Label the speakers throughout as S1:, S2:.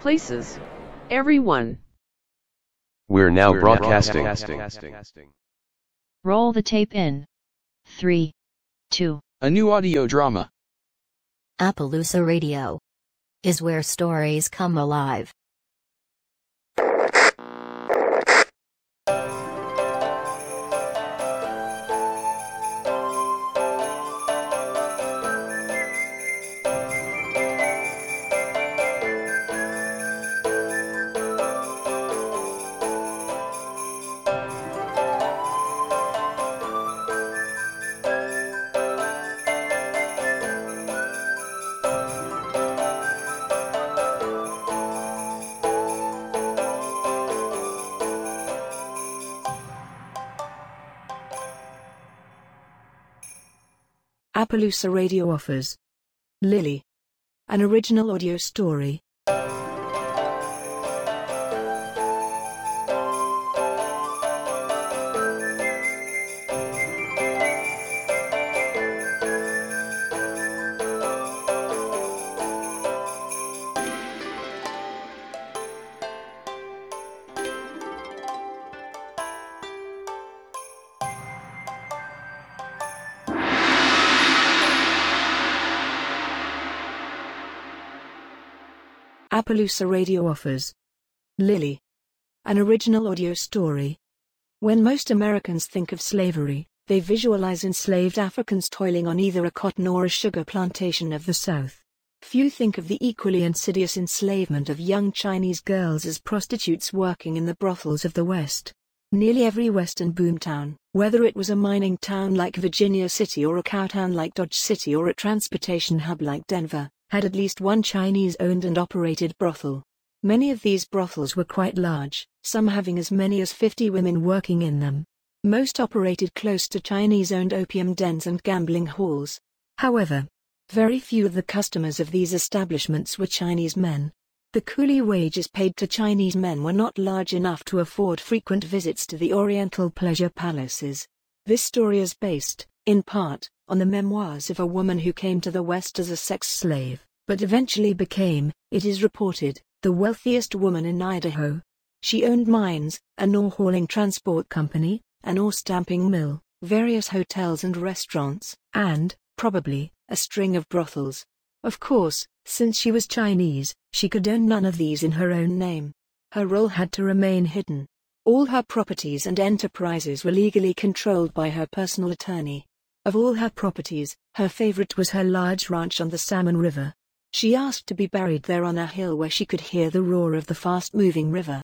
S1: places. Everyone.
S2: We're now broadcasting.
S3: Roll the tape in. 3, 2.
S4: A new audio drama.
S5: Appaloosa Radio is where stories come alive.
S6: Appaloosa Radio offers Lily, an original audio story. Appaloosa Radio offers Lily, an original audio story. When most Americans think of slavery, they visualize enslaved Africans toiling on either a cotton or a sugar plantation of the South. Few think of the equally insidious enslavement of young Chinese girls as prostitutes working in the brothels of the West. Nearly every Western boomtown, whether it was a mining town like Virginia City or a cowtown like Dodge City or a transportation hub like Denver, had at least one Chinese-owned and operated brothel. Many of these brothels were quite large, some having as many as 50 women working in them. Most operated close to Chinese-owned opium dens and gambling halls. However, very few of the customers of these establishments were Chinese men. The coolie wages paid to Chinese men were not large enough to afford frequent visits to the Oriental pleasure palaces. This story is based, in part, on the memoirs of a woman who came to the West as a sex slave, but eventually became, it is reported, the wealthiest woman in Idaho. She owned mines, an ore hauling transport company, an ore stamping mill, various hotels and restaurants, and, probably, a string of brothels. Of course, since she was Chinese, she could own none of these in her own name. Her role had to remain hidden. All her properties and enterprises were legally controlled by her personal attorney. Of all her properties, her favorite was her large ranch on the Salmon River. She asked to be buried there on a hill where she could hear the roar of the fast-moving river.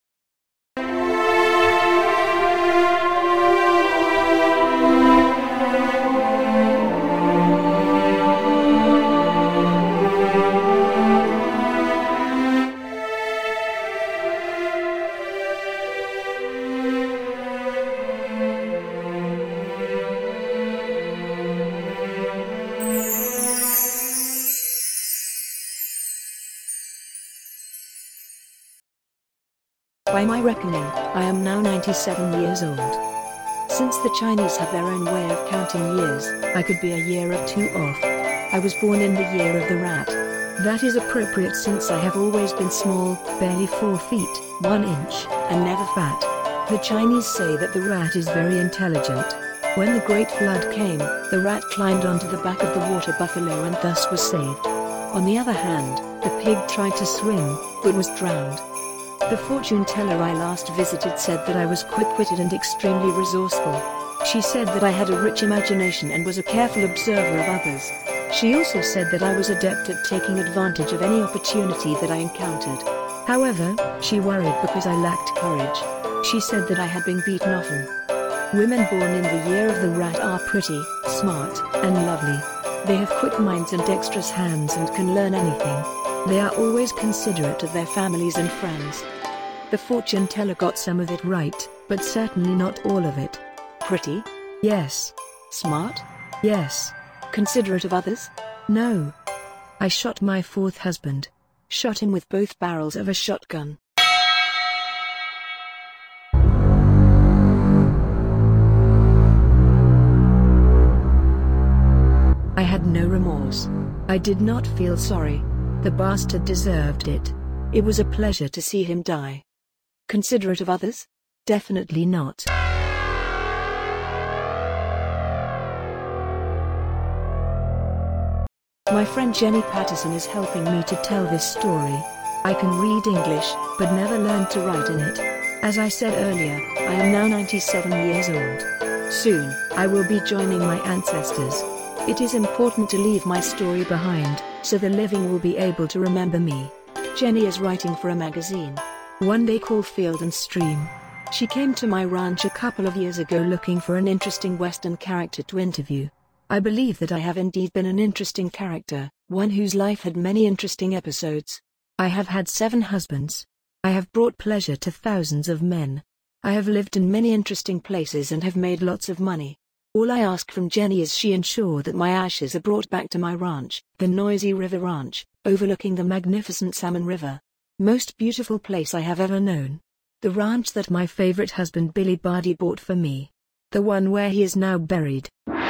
S6: By my reckoning, I am now 97 years old. Since the Chinese have their own way of counting years, I could be a year or two off. I was born in the year of the rat. That is appropriate since I have always been small, barely 4 feet, 1 inch, and never fat. The Chinese say that the rat is very intelligent. When the Great Flood came, the rat climbed onto the back of the water buffalo and thus was saved. On the other hand, the pig tried to swim, but was drowned. The fortune teller I last visited said that I was quick-witted and extremely resourceful. She said that I had a rich imagination and was a careful observer of others. She also said that I was adept at taking advantage of any opportunity that I encountered. However, she worried because I lacked courage. She said that I had been beaten often. Women born in the year of the rat are pretty, smart, and lovely. They have quick minds and dexterous hands and can learn anything. They are always considerate of their families and friends. The fortune teller got some of it right, but certainly not all of it. Pretty? Yes. Smart? Yes. Considerate of others? No. I shot my 4th husband. Shot him with both barrels of a shotgun. I had no remorse. I did not feel sorry. The bastard deserved it. It was a pleasure to see him die. Considerate of others? Definitely not. My friend Jenny Patterson is helping me to tell this story. I can read English, but never learned to write in it. As I said earlier, I am now 97 years old. Soon, I will be joining my ancestors. It is important to leave my story behind, so the living will be able to remember me. Jenny is writing for a magazine. One day called Field and Stream. She came to my ranch a couple of years ago looking for an interesting Western character to interview. I believe that I have indeed been an interesting character, one whose life had many interesting episodes. I have had 7 husbands. I have brought pleasure to thousands of men. I have lived in many interesting places and have made lots of money. All I ask from Jenny is she ensure that my ashes are brought back to my ranch, the Noisy River Ranch, overlooking the magnificent Salmon River. Most beautiful place I have ever known. The ranch that my favorite husband Billy Bardi bought for me. The one where he is now buried.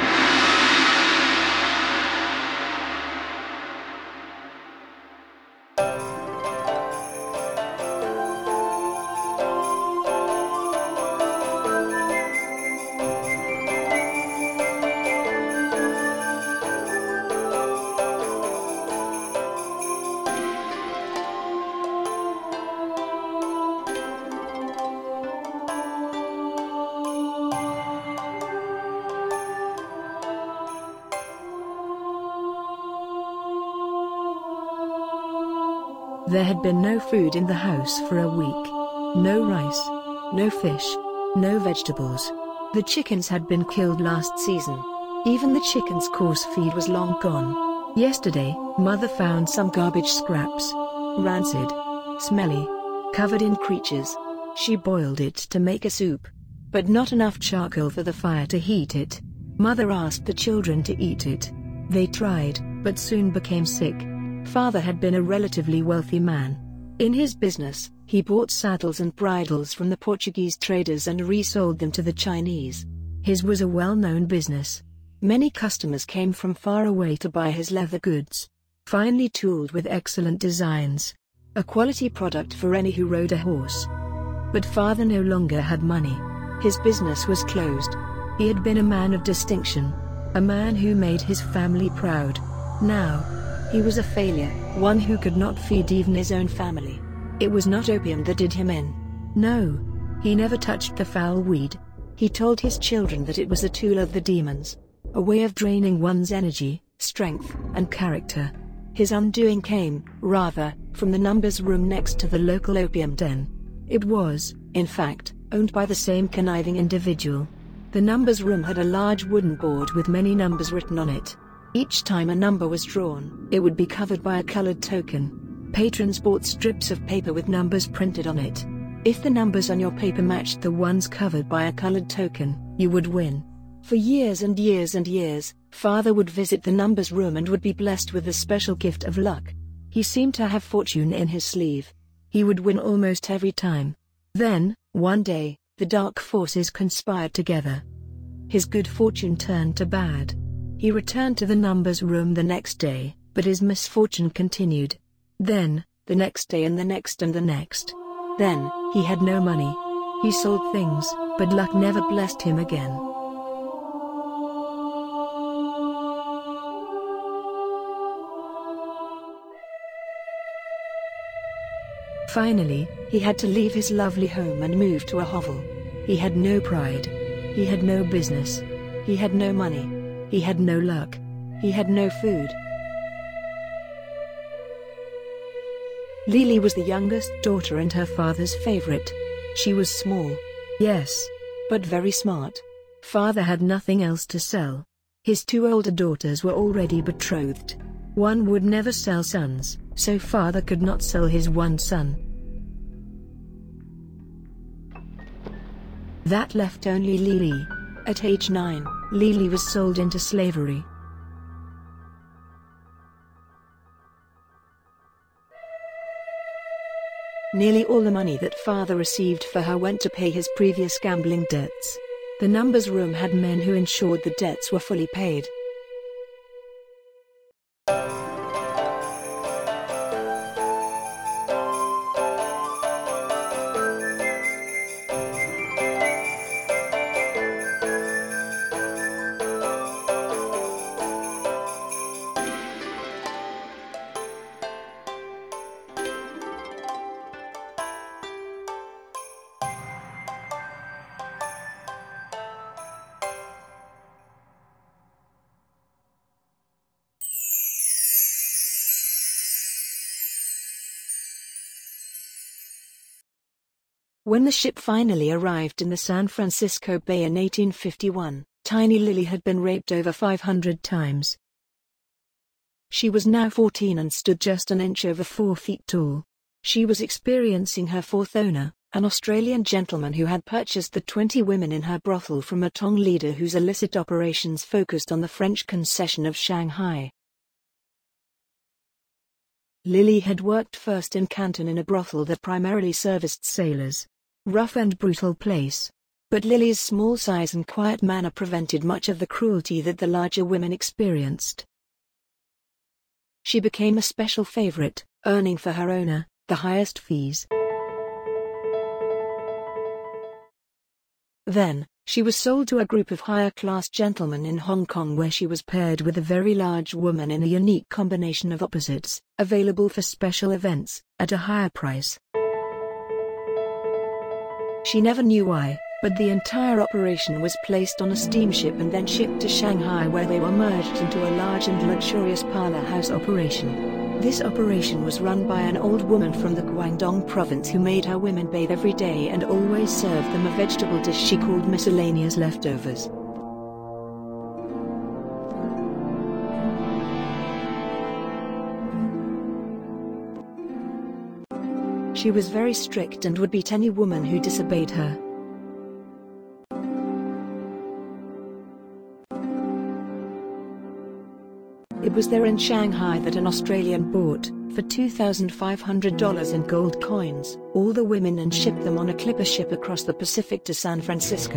S6: There had been no food in the house for a week. No rice, no fish, no vegetables. The chickens had been killed last season. Even the chickens' course feed was long gone. Yesterday, Mother found some garbage scraps. Rancid, smelly, covered in creatures. She boiled it to make a soup. But not enough charcoal for the fire to heat it. Mother asked the children to eat it. They tried, but soon became sick. Father had been a relatively wealthy man. In his business, he bought saddles and bridles from the Portuguese traders and resold them to the Chinese. His was a well-known business. Many customers came from far away to buy his leather goods. Finely tooled with excellent designs. A quality product for any who rode a horse. But father no longer had money. His business was closed. He had been a man of distinction. A man who made his family proud. Now, he was a failure, one who could not feed even his own family. It was not opium that did him in. No. He never touched the foul weed. He told his children that it was a tool of the demons. A way of draining one's energy, strength, and character. His undoing came, rather, from the numbers room next to the local opium den. It was, in fact, owned by the same conniving individual. The numbers room had a large wooden board with many numbers written on it. Each time a number was drawn, it would be covered by a colored token. Patrons bought strips of paper with numbers printed on it. If the numbers on your paper matched the ones covered by a colored token, you would win. For years and years and years, father would visit the numbers room and would be blessed with the special gift of luck. He seemed to have fortune in his sleeve. He would win almost every time. Then, one day, the dark forces conspired together. His good fortune turned to bad. He returned to the numbers room the next day, but his misfortune continued. Then, the next day and the next and the next. Then, he had no money. He sold things, but luck never blessed him again. Finally, he had to leave his lovely home and move to a hovel. He had no pride. He had no business. He had no money. He had no luck. He had no food. Lily was the youngest daughter and her father's favorite. She was small. Yes. But very smart. Father had nothing else to sell. His 2 older daughters were already betrothed. One would never sell sons, so father could not sell his one son. That left only Lily. At age 9, Lily was sold into slavery. Nearly all the money that father received for her went to pay his previous gambling debts. The numbers room had men who ensured the debts were fully paid. When the ship finally arrived in the San Francisco Bay in 1851, Tiny Lily had been raped over 500 times. She was now 14 and stood just an inch over 4 feet tall. She was experiencing her fourth owner, an Australian gentleman who had purchased the 20 women in her brothel from a Tong leader whose illicit operations focused on the French concession of Shanghai. Lily had worked first in Canton in a brothel that primarily serviced sailors. Rough and brutal place. But Lily's small size and quiet manner prevented much of the cruelty that the larger women experienced. She became a special favorite, earning for her owner the highest fees. Then, she was sold to a group of higher-class gentlemen in Hong Kong where she was paired with a very large woman in a unique combination of opposites, available for special events, at a higher price. She never knew why, but the entire operation was placed on a steamship and then shipped to Shanghai where they were merged into a large and luxurious parlor house operation. This operation was run by an old woman from the Guangdong province who made her women bathe every day and always served them a vegetable dish she called miscellaneous leftovers. She was very strict and would beat any woman who disobeyed her. It was there in Shanghai that an Australian bought, for $2,500 in gold coins, all the women and shipped them on a clipper ship across the Pacific to San Francisco.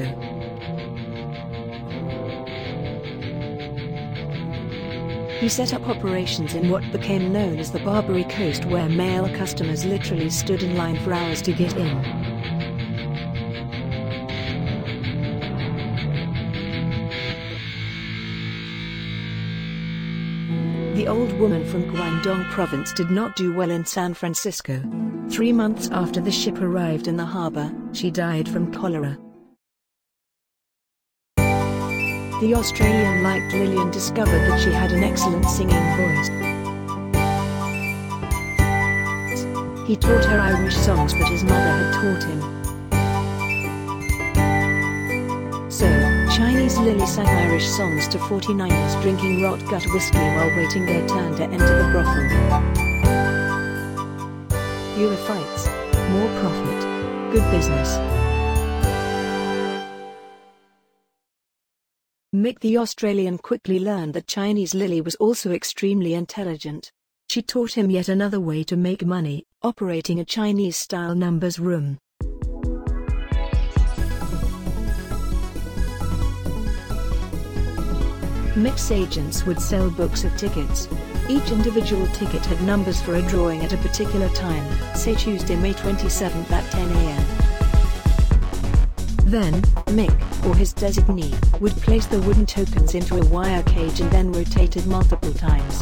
S6: He set up operations in what became known as the Barbary Coast where male customers literally stood in line for hours to get in. The old woman from Guangdong province did not do well in San Francisco. 3 months after the ship arrived in the harbor, she died from cholera. The Australian liked Lily and discovered that she had an excellent singing voice. He taught her Irish songs that his mother had taught him. So, Chinese Lily sang Irish songs to 49ers drinking rot gut whiskey while waiting their turn to enter the brothel. Fewer fights, more profit, good business. Mick the Australian quickly learned that Chinese Lily was also extremely intelligent. She taught him yet another way to make money, operating a Chinese-style numbers room. Mick's agents would sell books of tickets. Each individual ticket had numbers for a drawing at a particular time, say Tuesday, May 27th at 10 a.m. Then, Mick, or his designee, would place the wooden tokens into a wire cage and then rotate it multiple times.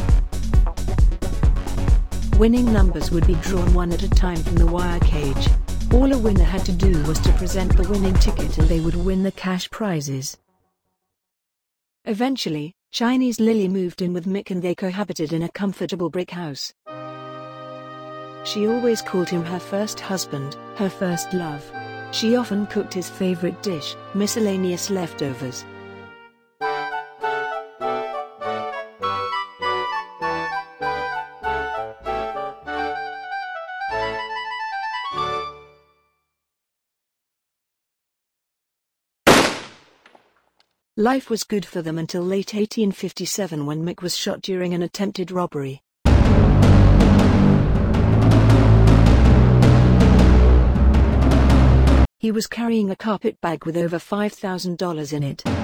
S6: Winning numbers would be drawn one at a time from the wire cage. All a winner had to do was to present the winning ticket and they would win the cash prizes. Eventually, Chinese Lily moved in with Mick and they cohabited in a comfortable brick house. She always called him her first husband, her first love. She often cooked his favorite dish, miscellaneous leftovers. Life was good for them until late 1857 when Mick was shot during an attempted robbery. He was carrying a carpet bag with over $5,000 in it.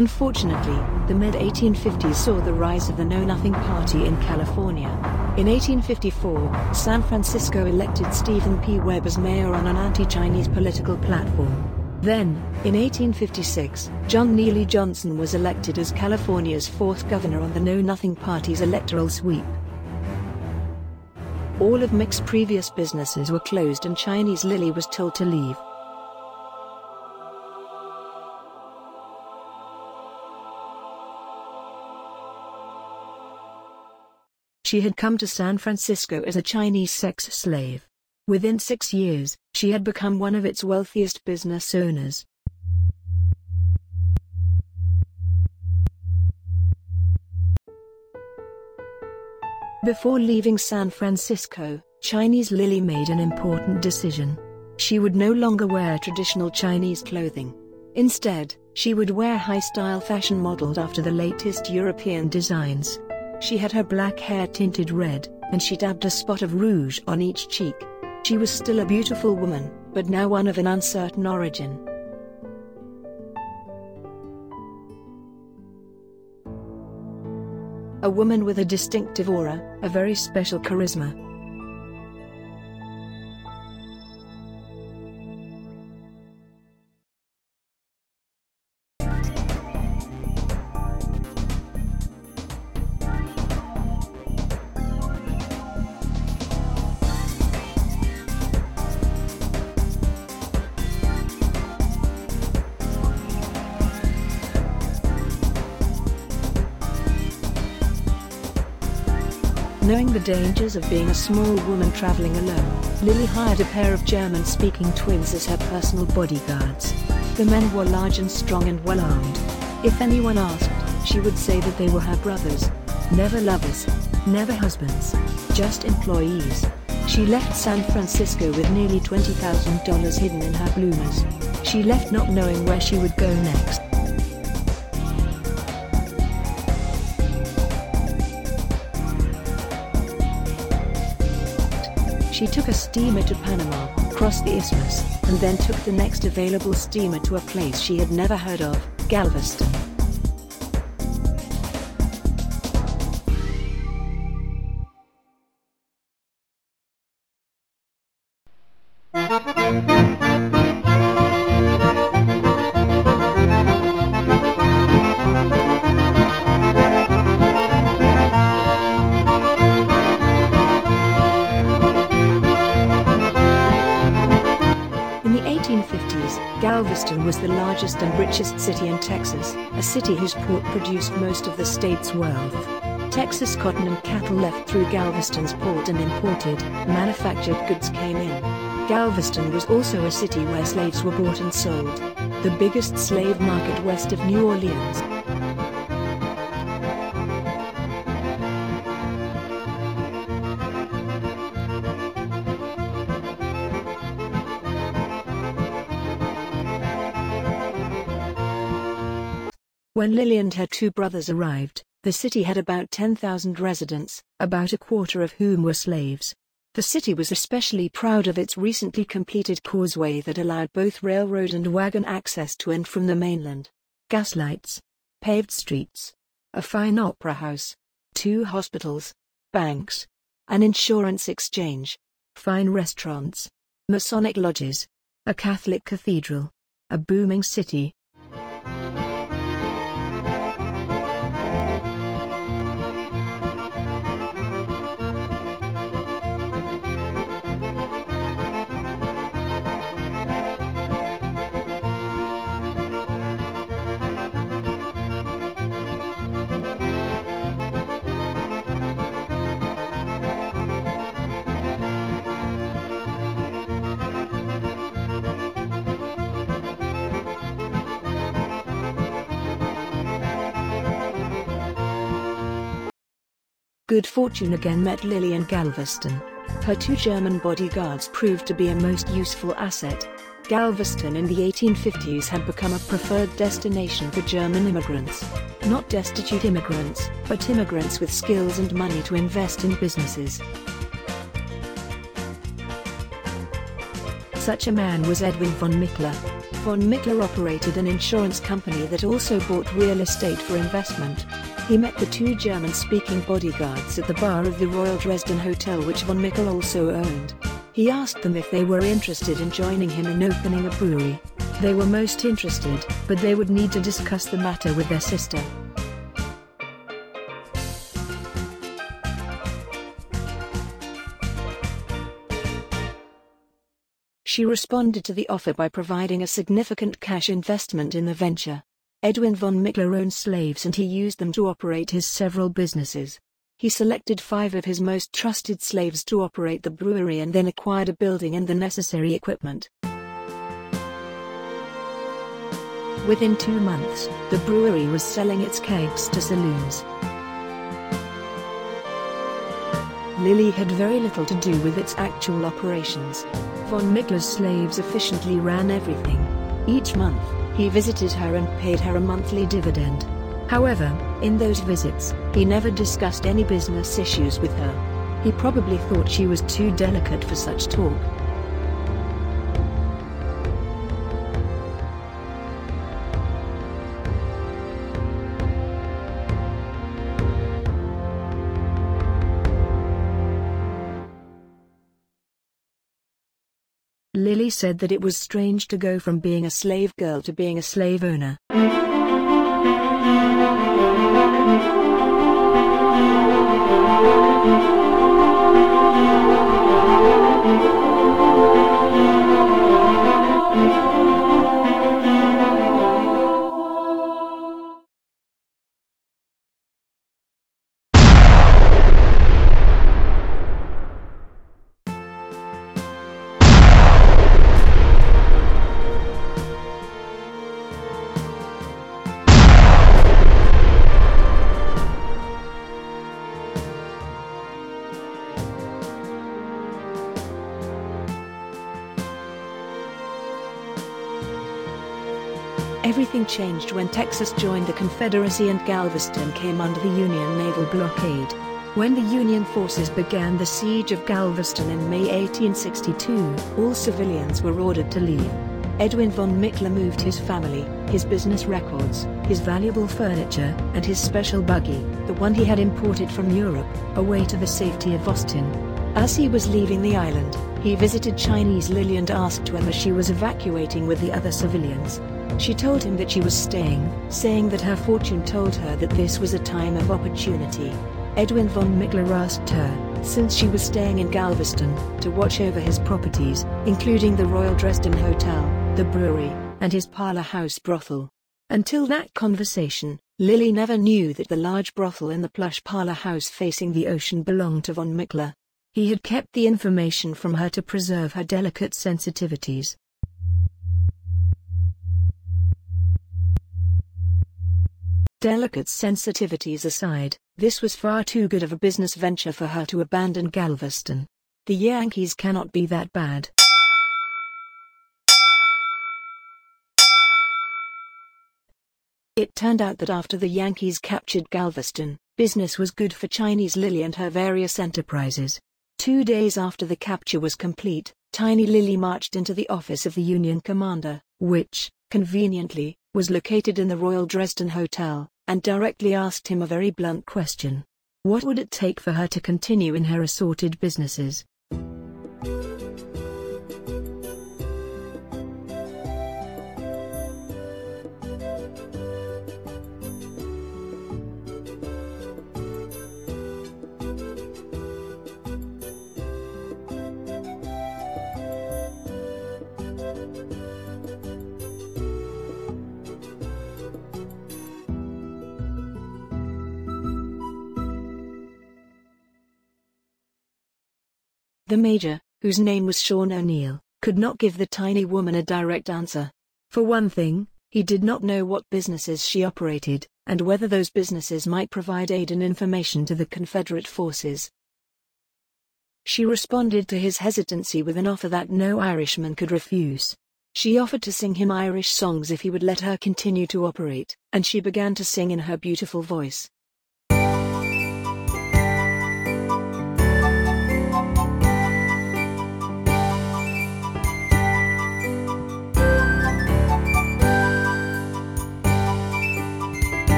S6: Unfortunately, the mid-1850s saw the rise of the Know-Nothing Party in California. In 1854, San Francisco elected Stephen P. Webb as mayor on an anti-Chinese political platform. Then, in 1856, John Neely Johnson was elected as California's fourth governor on the Know-Nothing Party's electoral sweep. All of Mick's previous businesses were closed and Chinese Lily was told to leave. She had come to San Francisco as a Chinese sex slave. Within 6 years, she had become one of its wealthiest business owners. Before leaving San Francisco, Chinese Lily made an important decision. She would no longer wear traditional Chinese clothing. Instead, she would wear high-style fashion modeled after the latest European designs. She had her black hair tinted red, and she dabbed a spot of rouge on each cheek. She was still a beautiful woman, but now one of an uncertain origin. A woman with a distinctive aura, a very special charisma. Knowing the dangers of being a small woman traveling alone, Lily hired a pair of German-speaking twins as her personal bodyguards. The men were large and strong and well-armed. If anyone asked, she would say that they were her brothers. Never lovers. Never husbands. Just employees. She left San Francisco with nearly $20,000 hidden in her bloomers. She left not knowing where she would go next. She took a steamer to Panama, crossed the isthmus, and then took the next available steamer to a place she had never heard of, Galveston. Galveston was the largest and richest city in Texas, a city whose port produced most of the state's wealth. Texas cotton and cattle left through Galveston's port and imported, manufactured goods came in. Galveston was also a city where slaves were bought and sold. The biggest slave market west of New Orleans. When Lily and her two brothers arrived, the city had about 10,000 residents, about a quarter of whom were slaves. The city was especially proud of its recently completed causeway that allowed both railroad and wagon access to and from the mainland. Gas lights, paved streets, a fine opera house, 2 hospitals, banks, an insurance exchange, fine restaurants, Masonic lodges, a Catholic cathedral, a booming city. Good fortune again met Lily in Galveston. Her 2 German bodyguards proved to be a most useful asset. Galveston in the 1850s had become a preferred destination for German immigrants. Not destitute immigrants, but immigrants with skills and money to invest in businesses. Such a man was Edwin von Michler. Von Mickler operated an insurance company that also bought real estate for investment. He met the two German-speaking bodyguards at the bar of the Royal Dresden Hotel, which von Mickler also owned. He asked them if they were interested in joining him in opening a brewery. They were most interested, but they would need to discuss the matter with their sister. She responded to the offer by providing a significant cash investment in the venture. Edwin von Mickler owned slaves and he used them to operate his several businesses. He selected 5 of his most trusted slaves to operate the brewery and then acquired a building and the necessary equipment. Within 2 months, the brewery was selling its kegs to saloons. Lily had very little to do with its actual operations. Von Mickler's slaves efficiently ran everything. Each month, he visited her and paid her a monthly dividend. However, in those visits, he never discussed any business issues with her. He probably thought she was too delicate for such talk. Lily said that it was strange to go from being a slave girl to being a slave owner. Everything changed when Texas joined the Confederacy and Galveston came under the Union naval blockade. When the Union forces began the siege of Galveston in May 1862, all civilians were ordered to leave. Edwin von Mickler moved his family, his business records, his valuable furniture, and his special buggy, the one he had imported from Europe, away to the safety of Austin. As he was leaving the island, he visited Chinese Lily and asked whether she was evacuating with the other civilians. She told him that she was staying, saying that her fortune told her that this was a time of opportunity. Edwin von Mickler asked her, since she was staying in Galveston, to watch over his properties, including the Royal Dresden Hotel, the brewery, and his parlor house brothel. Until that conversation, Lily never knew that the large brothel in the plush parlor house facing the ocean belonged to von Mickler. He had kept the information from her to preserve her delicate sensitivities. Delicate sensitivities aside, this was far too good of a business venture for her to abandon Galveston. The Yankees cannot be that bad. It turned out that after the Yankees captured Galveston, business was good for Chinese Lily and her various enterprises. 2 days after the capture was complete, Tiny Lily marched into the office of the Union commander, which, conveniently, was located in the Royal Dresden Hotel, and directly asked him a very blunt question. What would it take for her to continue in her assorted businesses? The Major, whose name was Sean O'Neill, could not give the tiny woman a direct answer. For one thing, he did not know what businesses she operated, and whether those businesses might provide aid and information to the Confederate forces. She responded to his hesitancy with an offer that no Irishman could refuse. She offered to sing him Irish songs if he would let her continue to operate, and she began to sing in her beautiful voice.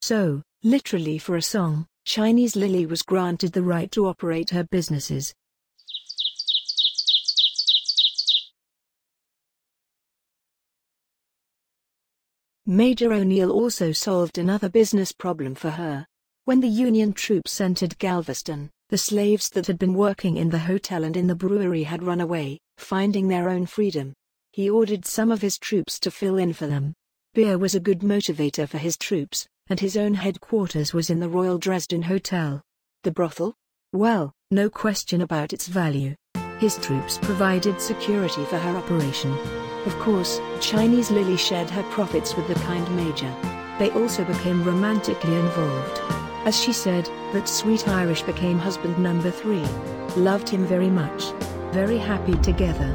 S6: So, literally for a song, Chinese Lily was granted the right to operate her businesses. Major O'Neill also solved another business problem for her. When the Union troops entered Galveston, the slaves that had been working in the hotel and in the brewery had run away, finding their own freedom. He ordered some of his troops to fill in for them. Beer was a good motivator for his troops, and his own headquarters was in the Royal Dresden Hotel. The brothel? Well, no question about its value. His troops provided security for her operation. Of course, Chinese Lily shared her profits with the kind Major. They also became romantically involved. As she said, that sweet Irish became husband number 3. Loved him very much. Very happy together.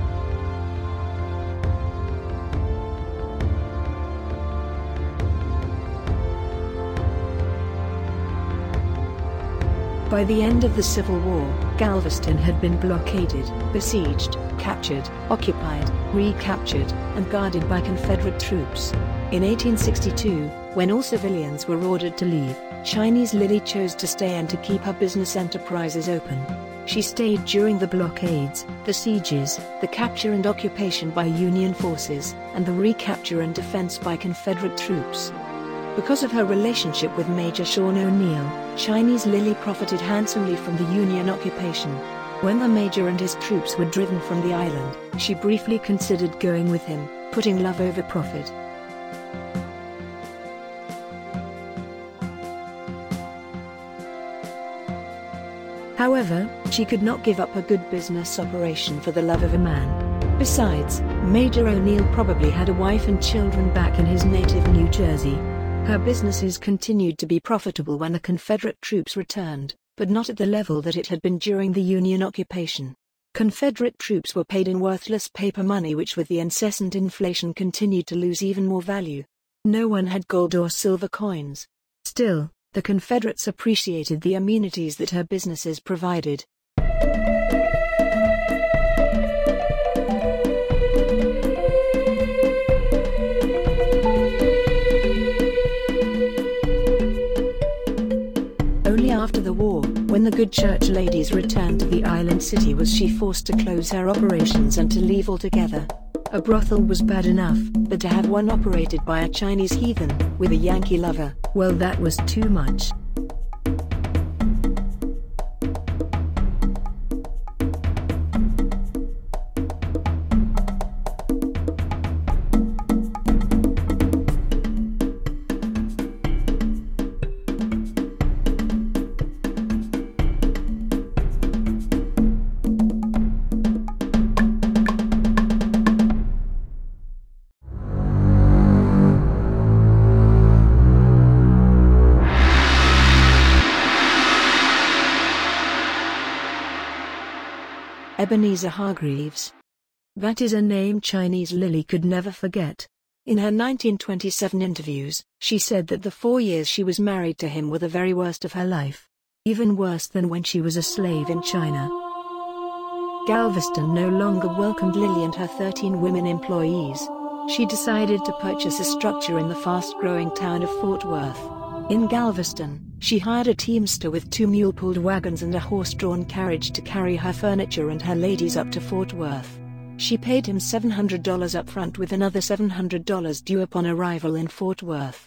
S6: By the end of the Civil War, Galveston had been blockaded, besieged, captured, occupied, recaptured, and guarded by Confederate troops. In 1862, when all civilians were ordered to leave, Chinese Lily chose to stay and to keep her business enterprises open. She stayed during the blockades, the sieges, the capture and occupation by Union forces, and the recapture and defense by Confederate troops. Because of her relationship with Major Sean O'Neill, Chinese Lily profited handsomely from the Union occupation. When the Major and his troops were driven from the island, she briefly considered going with him, putting love over profit. However, she could not give up a good business operation for the love of a man. Besides, Major O'Neill probably had a wife and children back in his native New Jersey. Her businesses continued to be profitable when the Confederate troops returned, but not at the level that it had been during the Union occupation. Confederate troops were paid in worthless paper money, which with the incessant inflation continued to lose even more value. No one had gold or silver coins. Still, the Confederates appreciated the amenities that her businesses provided. Only after the war, when the good church ladies returned to the island city, was she forced to close her operations and to leave altogether. A brothel was bad enough, but to have one operated by a Chinese heathen, with a Yankee lover, well, that was too much. Ebenezer Hargreaves. That is a name Chinese Lily could never forget. In her 1927 interviews, she said that the 4 years she was married to him were the very worst of her life. Even worse than when she was a slave in China. Galveston no longer welcomed Lily and her 13 women employees. She decided to purchase a structure in the fast-growing town of Fort Worth. In Galveston, she hired a teamster with 2 mule-pulled wagons and a horse-drawn carriage to carry her furniture and her ladies up to Fort Worth. She paid him $700 up front with another $700 due upon arrival in Fort Worth.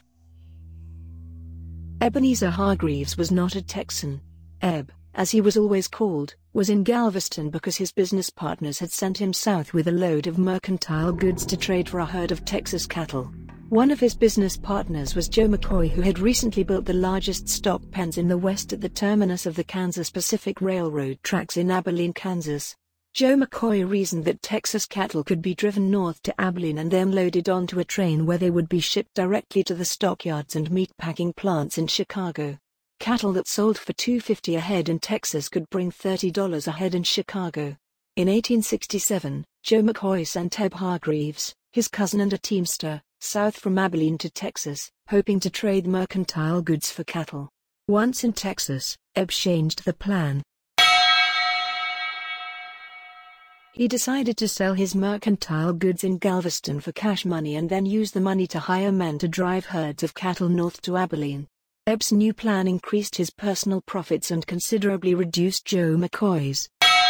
S6: Ebenezer Hargreaves was not a Texan. Eb, as he was always called, was in Galveston because his business partners had sent him south with a load of mercantile goods to trade for a herd of Texas cattle. One of his business partners was Joe McCoy, who had recently built the largest stock pens in the West at the terminus of the Kansas Pacific Railroad tracks in Abilene, Kansas. Joe McCoy reasoned that Texas cattle could be driven north to Abilene and then loaded onto a train where they would be shipped directly to the stockyards and meatpacking plants in Chicago. Cattle that sold for $2.50 a head in Texas could bring $30 a head in Chicago. In 1867, Joe McCoy sent Eb Hargreaves, his cousin and a teamster, south from Abilene to Texas, hoping to trade mercantile goods for cattle. Once in Texas, Eb changed the plan. He decided to sell his mercantile goods in Galveston for cash money and then use the money to hire men to drive herds of cattle north to Abilene. Ebb's new plan increased his personal profits and considerably reduced Joe McCoy's.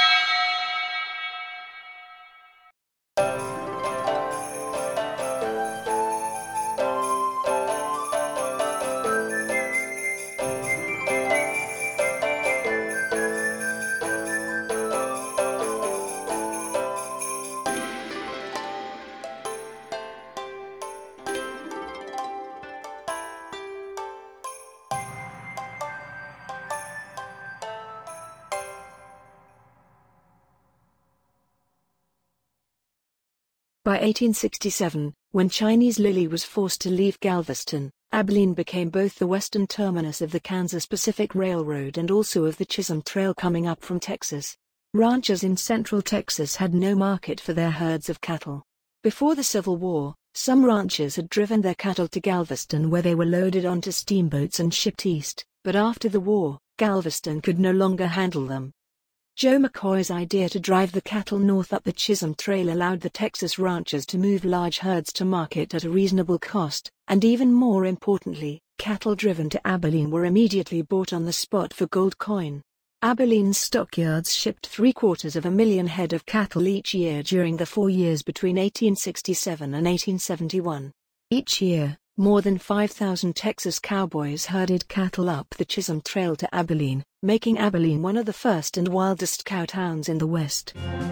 S6: By 1867, when Chinese Lily was forced to leave Galveston, Abilene became both the western terminus of the Kansas Pacific Railroad and also of the Chisholm Trail coming up from Texas. Ranchers in central Texas had no market for their herds of cattle. Before the Civil War, some ranchers had driven their cattle to Galveston where they were loaded onto steamboats and shipped east, but after the war, Galveston could no longer handle them. Joe McCoy's idea to drive the cattle north up the Chisholm Trail allowed the Texas ranchers to move large herds to market at a reasonable cost, and even more importantly, cattle driven to Abilene were immediately bought on the spot for gold coin. Abilene's stockyards shipped 750,000 head of cattle each year during the 4 years between 1867 and 1871. Each year, more than 5,000 Texas cowboys herded cattle up the Chisholm Trail to Abilene, making Abilene one of the first and wildest cow towns in the West.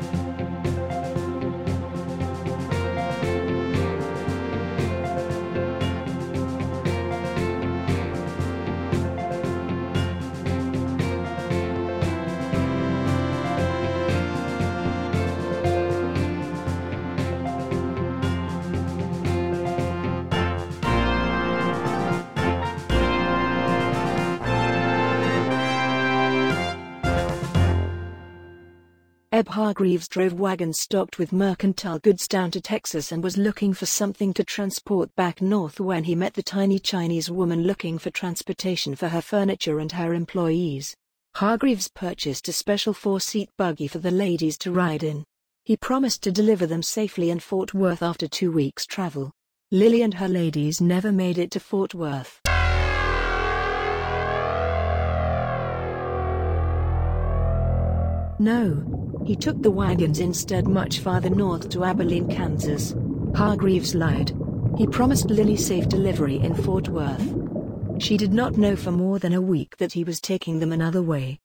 S6: Ebb Hargreaves drove wagons stocked with mercantile goods down to Texas and was looking for something to transport back north when he met the tiny Chinese woman looking for transportation for her furniture and her employees. Hargreaves purchased a special 4-seat buggy for the ladies to ride in. He promised to deliver them safely in Fort Worth after 2 weeks' travel. Lily and her ladies never made it to Fort Worth. No. He took the wagons instead much farther north to Abilene, Kansas. Hargreaves lied. He promised Lily safe delivery in Fort Worth. She did not know for more than a week that he was taking them another way.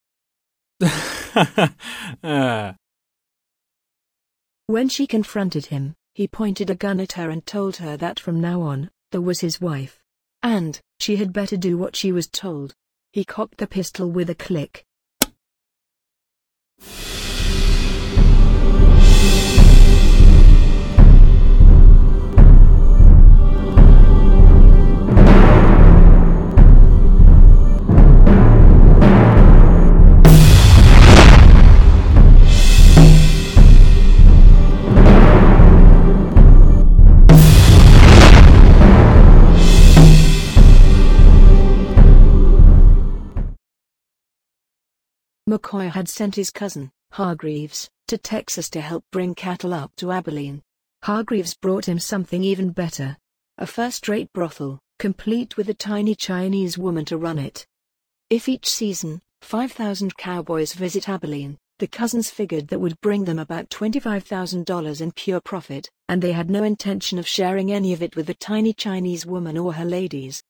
S6: When she confronted him, he pointed a gun at her and told her that from now on, that was his wife. And, she had better do what she was told. He cocked the pistol with a click. McCoy had sent his cousin, Hargreaves, to Texas to help bring cattle up to Abilene. Hargreaves brought him something even better. A first-rate brothel, complete with a tiny Chinese woman to run it. If each season, 5,000 cowboys visit Abilene, the cousins figured that would bring them about $25,000 in pure profit, and they had no intention of sharing any of it with the tiny Chinese woman or her ladies.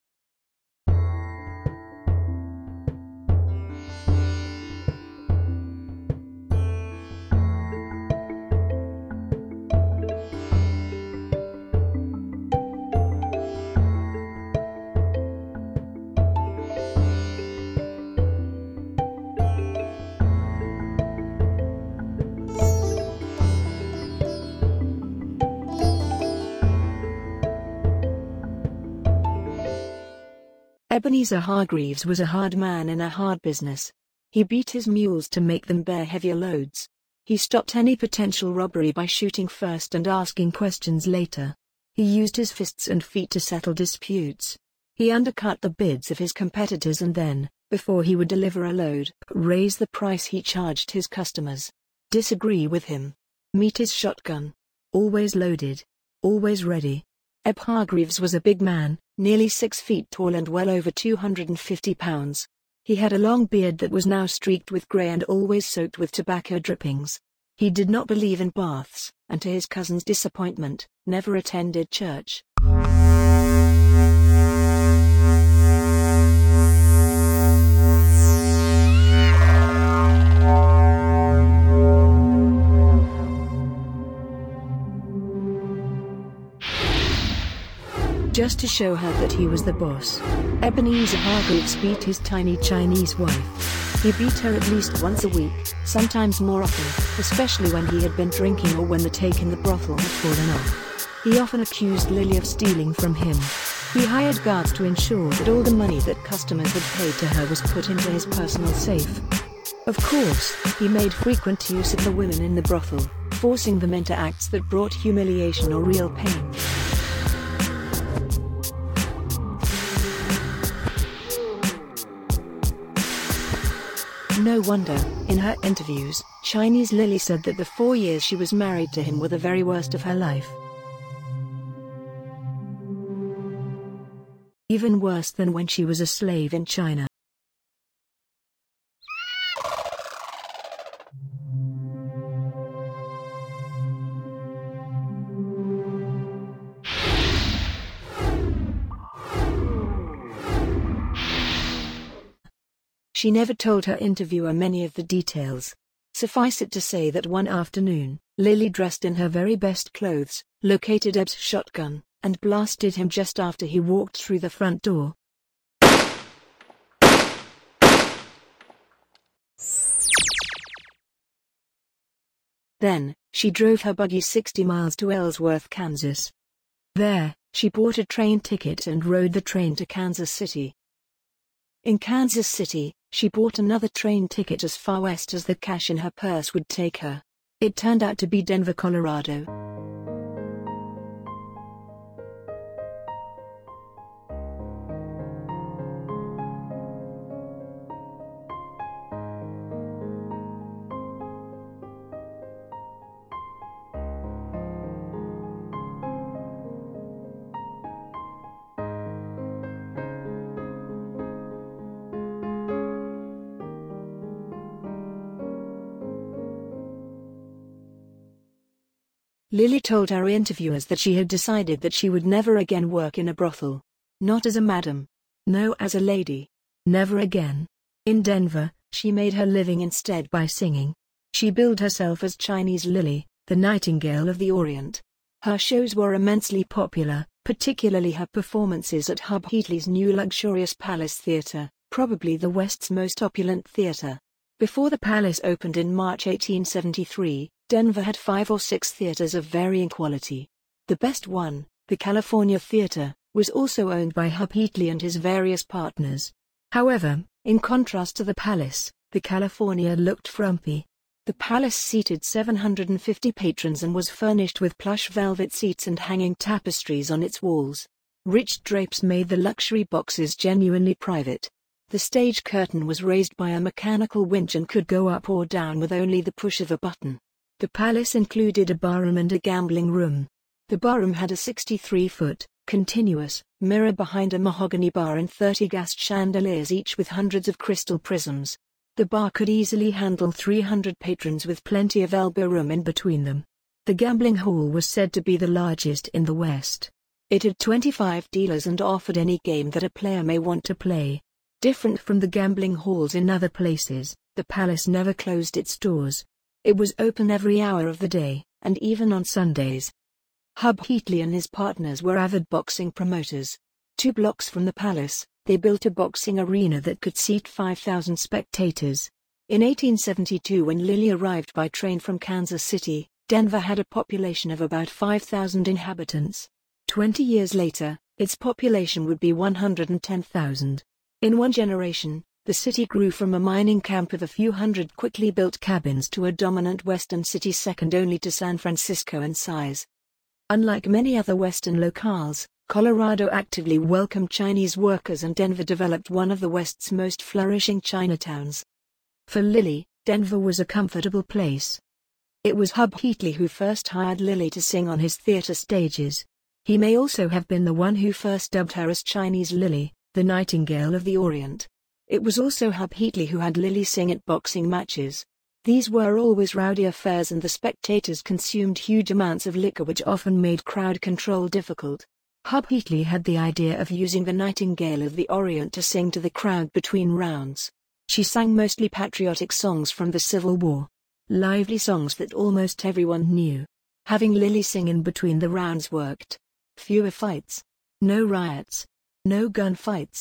S6: Ebenezer Hargreaves was a hard man in a hard business. He beat his mules to make them bear heavier loads. He stopped any potential robbery by shooting first and asking questions later. He used his fists and feet to settle disputes. He undercut the bids of his competitors and then, before he would deliver a load, raise the price he charged his customers. Disagree with him. Meet his shotgun. Always loaded. Always ready. Eb Hargreaves was a big man, nearly 6 feet tall and well over 250 pounds. He had a long beard that was now streaked with grey and always soaked with tobacco drippings. He did not believe in baths, and to his cousin's disappointment, never attended church. Just to show her that he was the boss, Ebenezer Hargreaves beat his tiny Chinese wife. He beat her at least once a week, sometimes more often, especially when he had been drinking or when the take in the brothel had fallen off. He often accused Lily of stealing from him. He hired guards to ensure that all the money that customers had paid to her was put into his personal safe. Of course, he made frequent use of the women in the brothel, forcing them into acts that brought humiliation or real pain. No wonder, in her interviews, Chinese Lily said that the 4 years she was married to him were the very worst of her life. Even worse than when she was a slave in China. She never told her interviewer many of the details. Suffice it to say that one afternoon, Lily dressed in her very best clothes, located Eb's shotgun, and blasted him just after he walked through the front door. Then, she drove her buggy 60 miles to Ellsworth, Kansas. There, she bought a train ticket and rode the train to Kansas City. In Kansas City, she bought another train ticket as far west as the cash in her purse would take her. It turned out to be Denver, Colorado. Lily told her interviewers that she had decided that she would never again work in a brothel. Not as a madam. No, as a lady. Never again. In Denver, she made her living instead by singing. She billed herself as Chinese Lily, the Nightingale of the Orient. Her shows were immensely popular, particularly her performances at Hub Heatley's new luxurious Palace Theatre, probably the West's most opulent theatre. Before the Palace opened in March 1873, Denver had 5 or 6 theaters of varying quality. The best one, the California Theater, was also owned by Hub Heatley and his various partners. However, in contrast to the Palace, the California looked frumpy. The Palace seated 750 patrons and was furnished with plush velvet seats and hanging tapestries on its walls. Rich drapes made the luxury boxes genuinely private. The stage curtain was raised by a mechanical winch and could go up or down with only the push of a button. The Palace included a barroom and a gambling room. The barroom had a 63-foot, continuous, mirror behind a mahogany bar and 30 gas chandeliers, each with hundreds of crystal prisms. The bar could easily handle 300 patrons with plenty of elbow room in between them. The gambling hall was said to be the largest in the West. It had 25 dealers and offered any game that a player may want to play. Different from the gambling halls in other places, the Palace never closed its doors. It was open every hour of the day, and even on Sundays. Hub Heatley and his partners were avid boxing promoters. 2 blocks from the Palace, they built a boxing arena that could seat 5,000 spectators. In 1872, when Lily arrived by train from Kansas City, Denver had a population of about 5,000 inhabitants. 20 years later, its population would be 110,000. In one generation, the city grew from a mining camp of a few hundred quickly built cabins to a dominant western city second only to San Francisco in size. Unlike many other western locales, Colorado actively welcomed Chinese workers, and Denver developed one of the West's most flourishing Chinatowns. For Lily, Denver was a comfortable place. It was Hub Heatley who first hired Lily to sing on his theatre stages. He may also have been the one who first dubbed her as Chinese Lily, the Nightingale of the Orient. It was also Hub Heatley who had Lily sing at boxing matches. These were always rowdy affairs and the spectators consumed huge amounts of liquor which often made crowd control difficult. Hub Heatley had the idea of using the Nightingale of the Orient to sing to the crowd between rounds. She sang mostly patriotic songs from the Civil War. Lively songs that almost everyone knew. Having Lily sing in between the rounds worked. Fewer fights. No riots. No gunfights.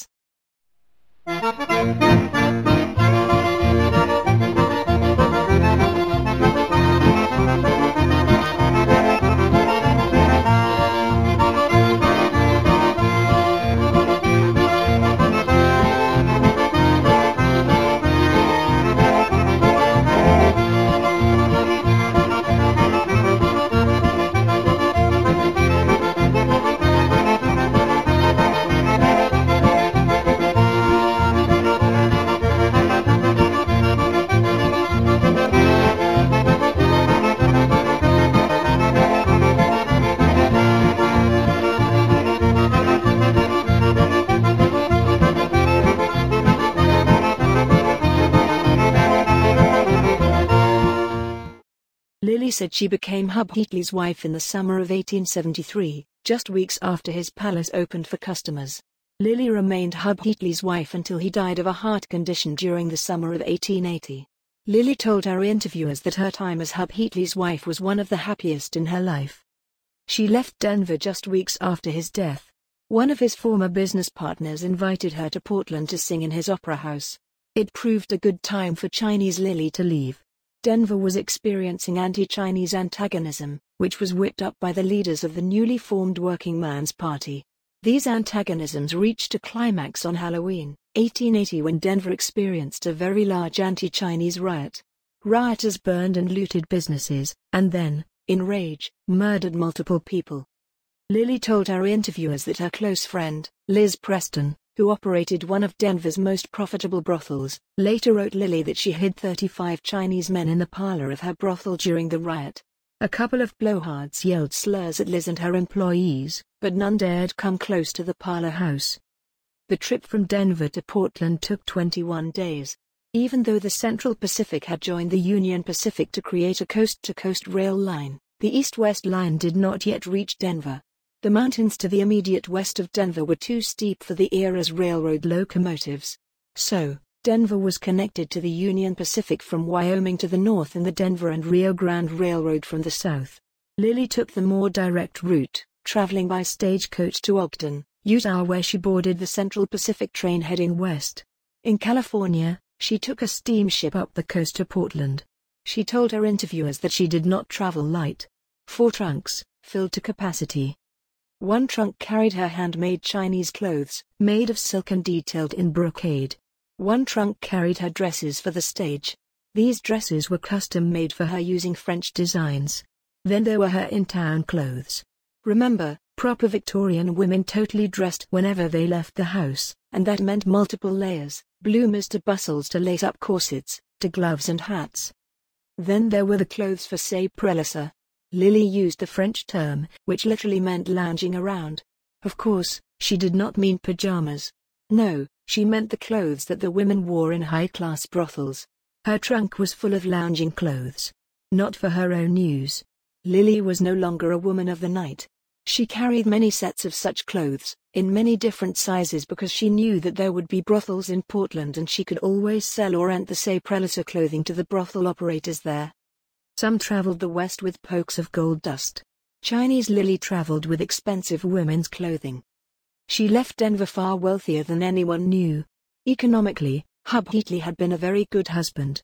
S6: Lily said she became Hub Heatley's wife in the summer of 1873, just weeks after his palace opened for customers. Lily remained Hub Heatley's wife until he died of a heart condition during the summer of 1880. Lily told her interviewers that her time as Hub Heatley's wife was one of the happiest in her life. She left Denver just weeks after his death. One of his former business partners invited her to Portland to sing in his opera house. It proved a good time for Chinese Lily to leave. Denver was experiencing anti-Chinese antagonism, which was whipped up by the leaders of the newly formed Working Man's Party. These antagonisms reached a climax on Halloween, 1880, when Denver experienced a very large anti-Chinese riot. Rioters burned and looted businesses, and then, in rage, murdered multiple people. Lily told her interviewers that her close friend, Liz Preston, who operated one of Denver's most profitable brothels, later wrote Lily that she hid 35 Chinese men in the parlor of her brothel during the riot. A couple of blowhards yelled slurs at Liz and her employees, but none dared come close to the parlor house. The trip from Denver to Portland took 21 days. Even though the Central Pacific had joined the Union Pacific to create a coast-to-coast rail line, the East-West line did not yet reach Denver. The mountains to the immediate west of Denver were too steep for the era's railroad locomotives. So, Denver was connected to the Union Pacific from Wyoming to the north and the Denver and Rio Grande Railroad from the south. Lily took the more direct route, traveling by stagecoach to Ogden, Utah, where she boarded the Central Pacific train heading west. In California, she took a steamship up the coast to Portland. She told her interviewers that she did not travel light. 4 trunks, filled to capacity. One trunk carried her handmade Chinese clothes, made of silk and detailed in brocade. One trunk carried her dresses for the stage. These dresses were custom-made for her using French designs. Then there were her in-town clothes. Remember, proper Victorian women totally dressed whenever they left the house, and that meant multiple layers, bloomers to bustles to lace-up corsets, to gloves and hats. Then there were the clothes for saprelisa. Lily used the French term, which literally meant lounging around. Of course, she did not mean pajamas. No, she meant the clothes that the women wore in high-class brothels. Her trunk was full of lounging clothes. Not for her own use. Lily was no longer a woman of the night. She carried many sets of such clothes, in many different sizes, because she knew that there would be brothels in Portland and she could always sell or rent the saprelisa clothing to the brothel operators there. Some traveled the west with pokes of gold dust. Chinese Lily traveled with expensive women's clothing. She left Denver far wealthier than anyone knew. Economically, Hub Heatley had been a very good husband.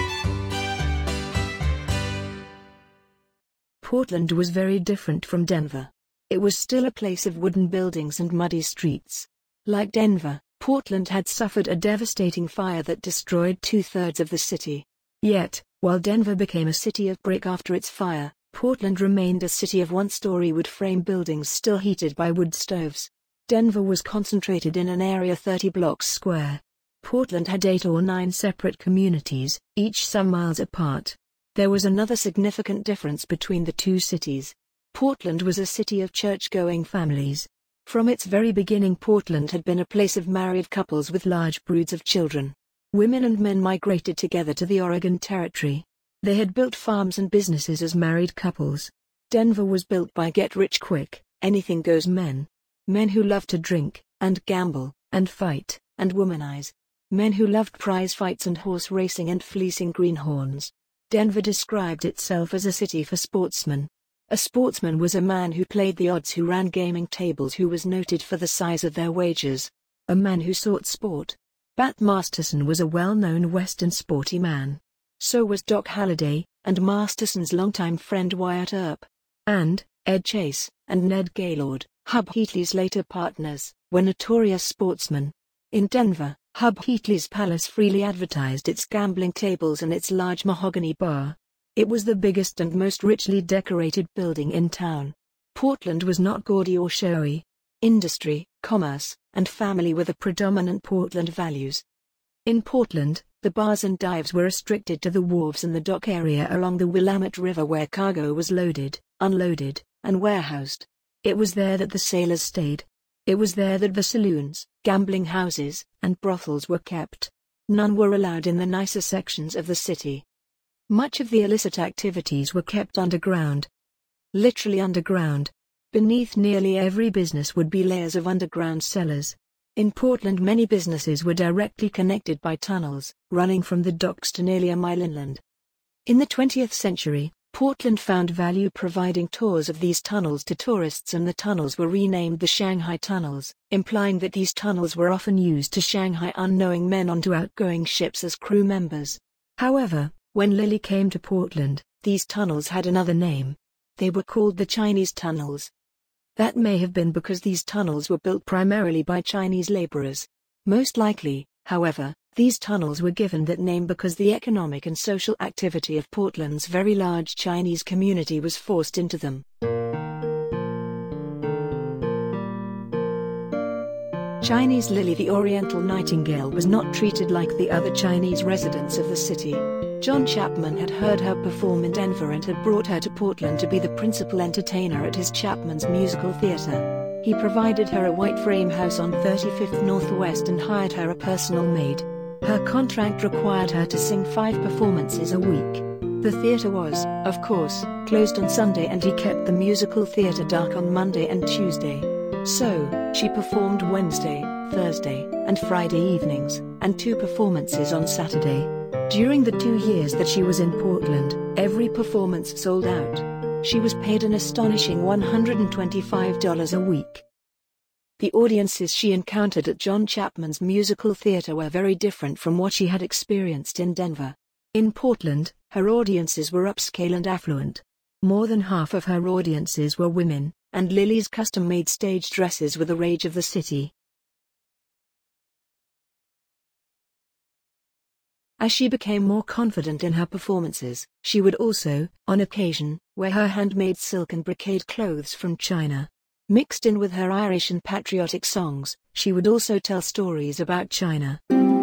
S6: Portland was very different from Denver. It was still a place of wooden buildings and muddy streets. Like Denver, Portland had suffered a devastating fire that destroyed 2/3 of the city. Yet, while Denver became a city of brick after its fire, Portland remained a city of one-story wood frame buildings still heated by wood stoves. Denver was concentrated in an area 30 blocks square. Portland had 8 or 9 separate communities, each some miles apart. There was another significant difference between the two cities. Portland was a city of church-going families. From its very beginning, Portland had been a place of married couples with large broods of children. Women and men migrated together to the Oregon Territory. They had built farms and businesses as married couples. Denver was built by get-rich-quick, anything-goes men. Men who loved to drink, and gamble, and fight, and womanize. Men who loved prize fights and horse racing and fleecing greenhorns. Denver described itself as a city for sportsmen. A sportsman was a man who played the odds, who ran gaming tables, who was noted for the size of their wagers. A man who sought sport. Bat Masterson was a well-known Western sporty man. So was Doc Holliday, and Masterson's longtime friend Wyatt Earp. And Ed Chase, and Ned Gaylord, Hub Heatley's later partners, were notorious sportsmen. In Denver, Hub Heatley's Palace freely advertised its gambling tables and its large mahogany bar. It was the biggest and most richly decorated building in town. Portland was not gaudy or showy. Industry, commerce, and family were the predominant Portland values. In Portland, the bars and dives were restricted to the wharves and the dock area along the Willamette River, where cargo was loaded, unloaded, and warehoused. It was there that the sailors stayed. It was there that the saloons, gambling houses, and brothels were kept. None were allowed in the nicer sections of the city. Much of the illicit activities were kept underground. Literally underground. Beneath nearly every business would be layers of underground cellars. In Portland, many businesses were directly connected by tunnels, running from the docks to nearly a mile inland. In the 20th century, Portland found value providing tours of these tunnels to tourists, and the tunnels were renamed the Shanghai Tunnels, implying that these tunnels were often used to Shanghai unknowing men onto outgoing ships as crew members. However, when Lily came to Portland, these tunnels had another name. They were called the Chinese Tunnels. That may have been because these tunnels were built primarily by Chinese laborers. Most likely, however, these tunnels were given that name because the economic and social activity of Portland's very large Chinese community was forced into them. Chinese Lily, the Oriental Nightingale, was not treated like the other Chinese residents of the city. John Chapman had heard her perform in Denver and had brought her to Portland to be the principal entertainer at his Chapman's Musical Theater. He provided her a white frame house on 35th Northwest and hired her a personal maid. Her contract required her to sing 5 performances a week. The theater was, of course, closed on Sunday, and he kept the musical theater dark on Monday and Tuesday. So, she performed Wednesday, Thursday, and Friday evenings, and 2 performances on Saturday. During the 2 years that she was in Portland, every performance sold out. She was paid an astonishing $125 a week. The audiences she encountered at John Chapman's Musical Theater were very different from what she had experienced in Denver. In Portland, her audiences were upscale and affluent. More than half of her audiences were women, and Lily's custom-made stage dresses were the rage of the city. As she became more confident in her performances, she would also, on occasion, wear her handmade silk and brocade clothes from China. Mixed in with her Irish and patriotic songs, she would also tell stories about China.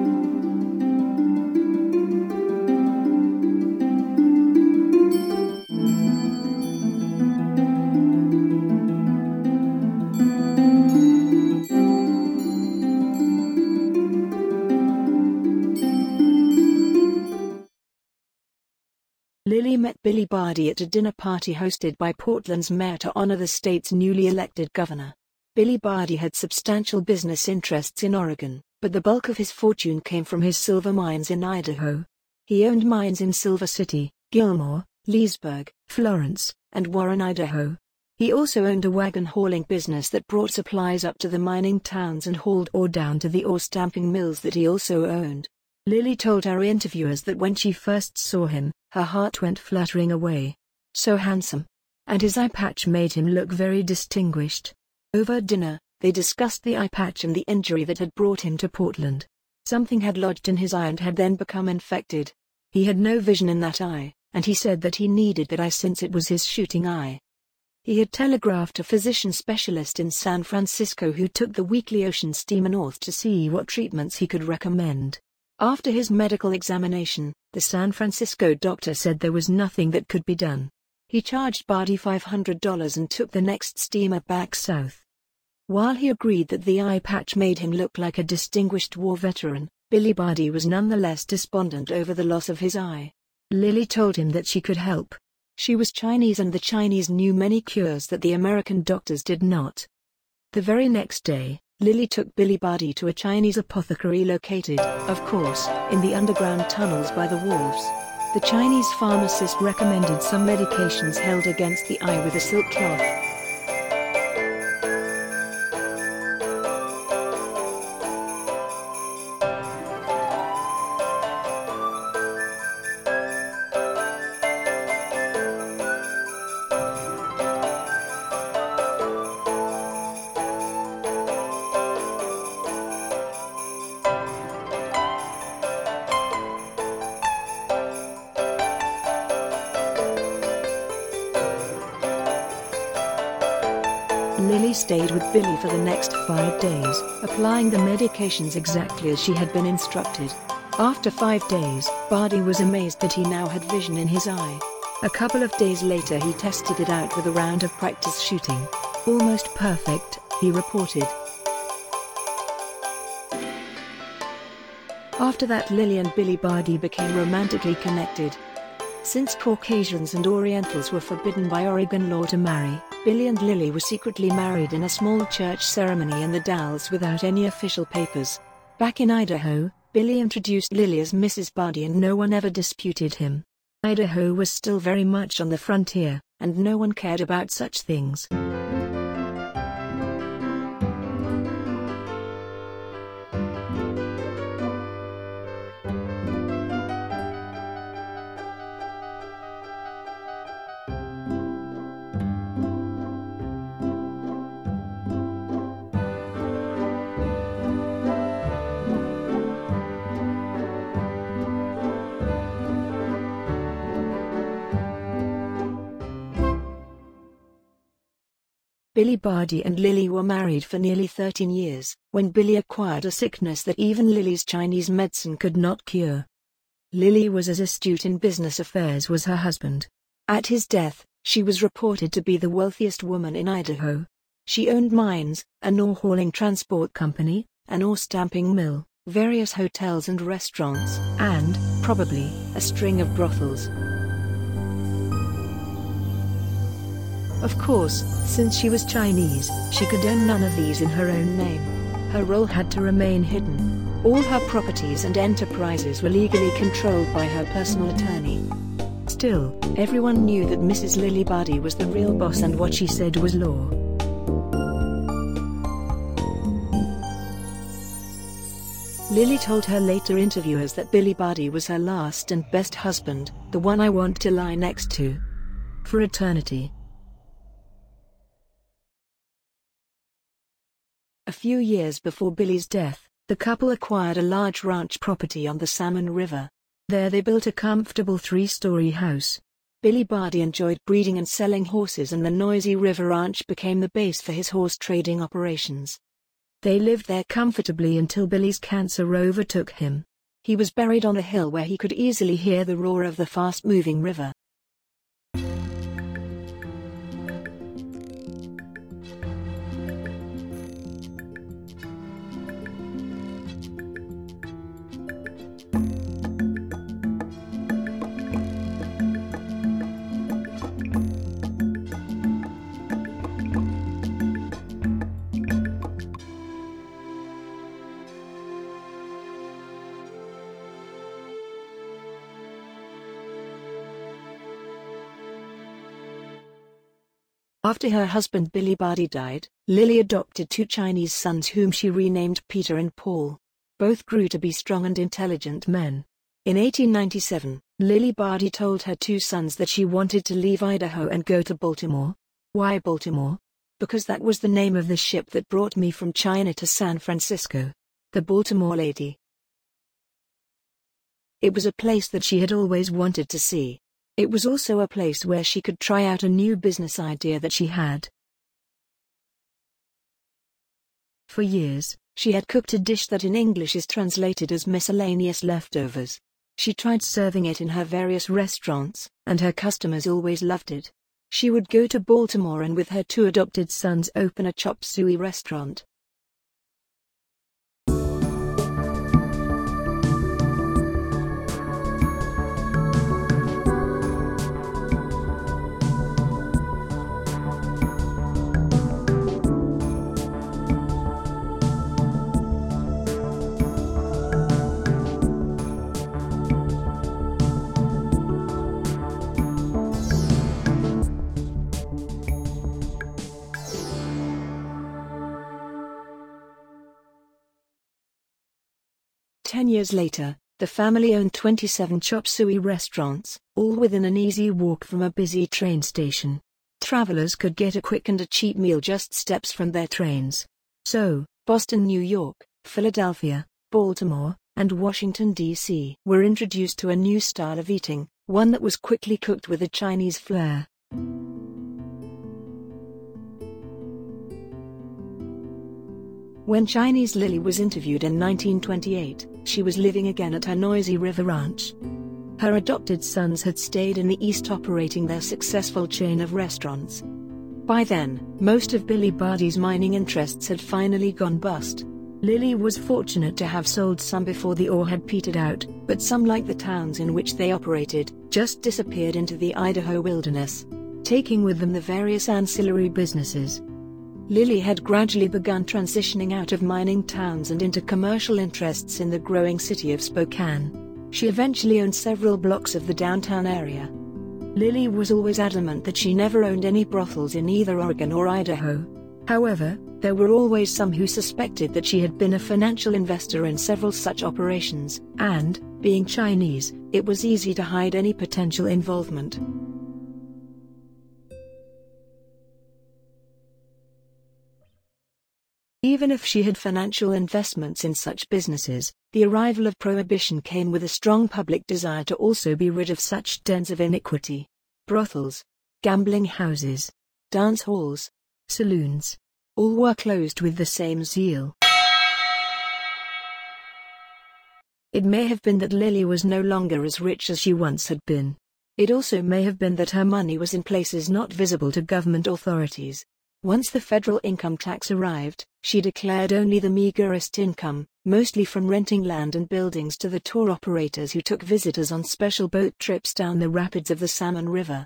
S6: Lily met Billy Barty at a dinner party hosted by Portland's mayor to honor the state's newly elected governor. Billy Barty had substantial business interests in Oregon, but the bulk of his fortune came from his silver mines in Idaho. He owned mines in Silver City, Gilmore, Leesburg, Florence, and Warren, Idaho. He also owned a wagon hauling business that brought supplies up to the mining towns and hauled ore down to the ore stamping mills that he also owned. Lily told her interviewers that when she first saw him, her heart went fluttering away. So handsome. and his eye patch made him look very distinguished. Over dinner, they discussed the eye patch and the injury that had brought him to Portland. Something had lodged in his eye and had then become infected. He had no vision in that eye, and he said that he needed that eye since it was his shooting eye. He had telegraphed a physician specialist in San Francisco who took the weekly ocean steamer north to see what treatments he could recommend. After his medical examination, the San Francisco doctor said there was nothing that could be done. He charged Bardi $500 and took the next steamer back south. While he agreed that the eye patch made him look like a distinguished war veteran, Billy Bardi was nonetheless despondent over the loss of his eye. Lily told him that she could help. She was Chinese and the Chinese knew many cures that the American doctors did not. The very next day, Lily took Billy Bardi to a Chinese apothecary located, of course, in the underground tunnels by the wharves. The Chinese pharmacist recommended some medications held against the eye with a silk cloth. Lily stayed with Billy for the next 5 days, applying the medications exactly as she had been instructed. After 5 days, Bardi was amazed that he now had vision in his eye. A couple of days later he tested it out with a round of practice shooting. Almost perfect, he reported. After that, Lily and Billy Bardi became romantically connected. Since Caucasians and Orientals were forbidden by Oregon law to marry, Billy and Lily were secretly married in a small church ceremony in the Dalles without any official papers. Back in Idaho, Billy introduced Lily as Mrs. Bardi and no one ever disputed him. Idaho was still very much on the frontier, and no one cared about such things. Billy Bardi and Lily were married for nearly 13 years, when Billy acquired a sickness that even Lily's Chinese medicine could not cure. Lily was as astute in business affairs was her husband. At his death, she was reported to be the wealthiest woman in Idaho. She owned mines, an ore hauling transport company, an ore stamping mill, various hotels and restaurants, and, probably, a string of brothels. Of course, since she was Chinese, she could own none of these in her own name. Her role had to remain hidden. All her properties and enterprises were legally controlled by her personal attorney. Still, everyone knew that Mrs. Lily Bardi was the real boss and what she said was law. Lily told her later interviewers that Billy Bardi was her last and best husband, the one I want to lie next to for eternity. A few years before Billy's death, the couple acquired a large ranch property on the Salmon River. There they built a comfortable 3-story house. Billy Bardi enjoyed breeding and selling horses, and the noisy river ranch became the base for his horse trading operations. They lived there comfortably until Billy's cancer overtook him. He was buried on a hill where he could easily hear the roar of the fast-moving river. After her husband Billy Bardi died, Lily adopted 2 Chinese sons whom she renamed Peter and Paul. Both grew to be strong and intelligent men. In 1897, Lily Bardi told her two sons that she wanted to leave Idaho and go to Baltimore. Why Baltimore? Because that was the name of the ship that brought me from China to San Francisco. The Baltimore Lady. It was a place that she had always wanted to see. It was also a place where she could try out a new business idea that she had. For years, she had cooked a dish that in English is translated as miscellaneous leftovers. She tried serving it in her various restaurants, and her customers always loved it. She would go to Baltimore and with her two adopted sons open a chop suey restaurant. Ten years later, the family owned 27 chop suey restaurants, all within an easy walk from a busy train station. Travelers could get a quick and a cheap meal just steps from their trains. So, Boston, New York, Philadelphia, Baltimore, and Washington, D.C. were introduced to a new style of eating, one that was quickly cooked with a Chinese flair. When Chinese Lily was interviewed in 1928, she was living again at her noisy river ranch. Her adopted sons had stayed in the East operating their successful chain of restaurants. By then, most of Billy Bardi's mining interests had finally gone bust. Lily was fortunate to have sold some before the ore had petered out, but some, like the towns in which they operated, just disappeared into the Idaho wilderness, taking with them the various ancillary businesses. Lily had gradually begun transitioning out of mining towns and into commercial interests in the growing city of Spokane. She eventually owned several blocks of the downtown area. Lily was always adamant that she never owned any brothels in either Oregon or Idaho. However, there were always some who suspected that she had been a financial investor in several such operations, and, being Chinese, it was easy to hide any potential involvement. Even if she had financial investments in such businesses, the arrival of Prohibition came with a strong public desire to also be rid of such dens of iniquity. Brothels, gambling houses, dance halls, saloons, all were closed with the same zeal. It may have been that Lily was no longer as rich as she once had been. It also may have been that her money was in places not visible to government authorities. Once the federal income tax arrived, she declared only the meagerest income, mostly from renting land and buildings to the tour operators who took visitors on special boat trips down the rapids of the Salmon River.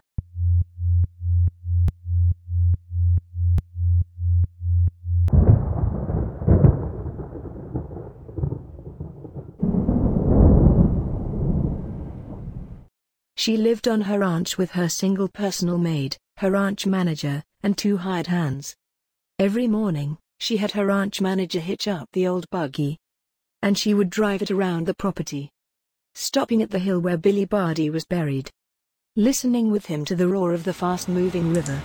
S6: She lived on her ranch with her single personal maid, her ranch manager, and two hired hands. Every morning, she had her ranch manager hitch up the old buggy, and she would drive it around the property, stopping at the hill where Billy Bardi was buried, listening with him to the roar of the fast-moving river.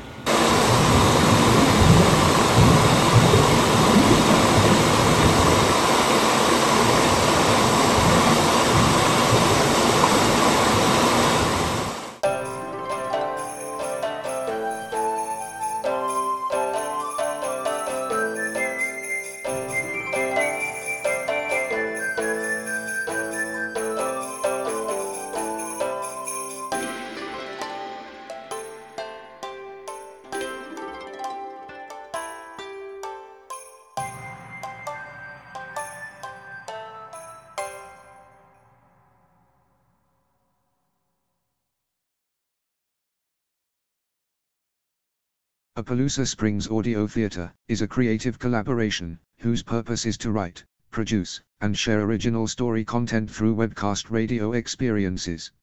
S4: Appaloosa Springs Audio Theater is a creative collaboration whose purpose is to write, produce, and share original story content through webcast radio experiences.